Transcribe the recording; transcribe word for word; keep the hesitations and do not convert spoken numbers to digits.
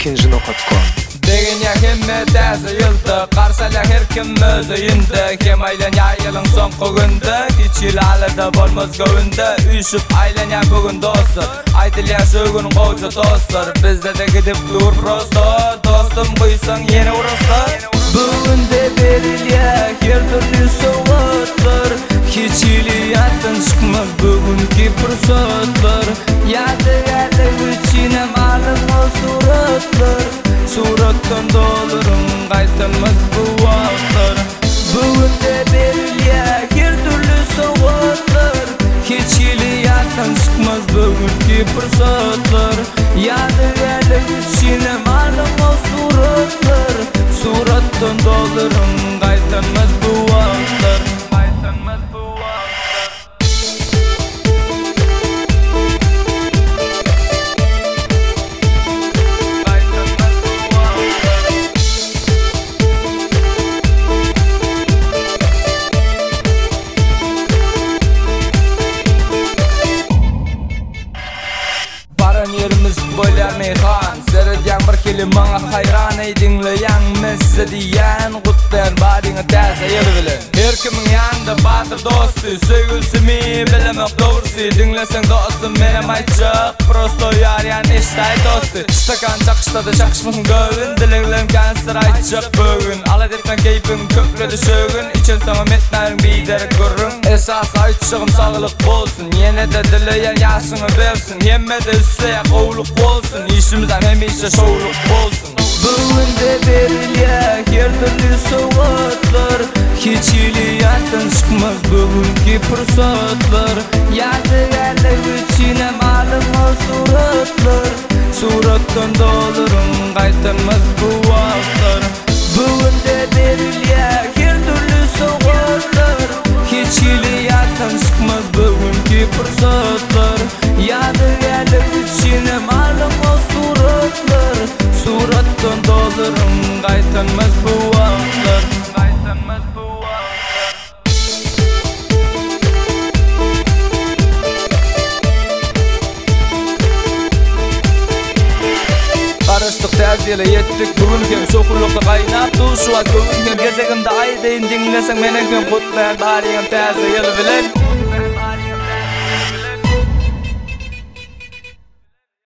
ikinci nokta com. Degin ya hemme täze yılda Qarsalak her kim özüyünde Kem aylan ya yılın son kogunda Hiç yıl alada bolmaz gövünde Üşüp aylan ya bugün dostlar Aydil ya şu gün qoğca dostlar Bizde de gidip dur prosto Dostum kuysan yeni uruslar Bugün de beril ya her türlü soğutlar Hiç yıliyatın çıkmaz bugünkü fırsatlar Yadı yadı içine malım o suratlar Surattan dolurum qaytanmaz bu vaxtlar Bugün de beril ya her türlü soğutlar Hiç yıliyattan çıkmaz bugünkü fırsatlar Yadı yadı içine malım o suratlar Surattan dolurum qaytanmaz bu vaxtlar Qaytanmaz bu vaxtlar yerimiz boylar meyhan Serediyen bir kelim bana hayran ey dinleyen Mesle diyen kutlayan badine täze yıl bile Her kimin yanında batır dostu Söygülsü mi bilemek doğrusu Dinlesen dostum menem aytacak Prosto yarayan eştay dostu Stakan çakıştadı çakışmın gövün Dileglerim kanser aytacak bugün Alat etmen keyfin kökledi sögün İçin sana metmeyin bideri görün Esas aytacağım sağlık bolsun Yine de dileyen yaşını versin Yemme de üstleyen qoğuluk bolsun İşimizden hemişe şoğuluk bolsun Bugün de beril ya her türlü soğutlar Hiç yıliyattan çıkmaz bugünkü fırsatlar Yadı yadı içine malım o suratlar Surattan dolurum qaytanmaz bu vaxtlar Bugün de beril ya her türlü soğutlar Hiç yıliyattan çıkmaz bugünkü fırsatlar Yadı yadı içine malım o suratlar Surattan dolurum qaytanmaz bu vaxtlar Qaytanmaz bu vaxtlar Karıştık täzele yettik bugün kem sokulukta qaynap Duşuat bugün kem gezegimde aydayin dinlesen Menen kem kutlayan bariyem täze yılı bilen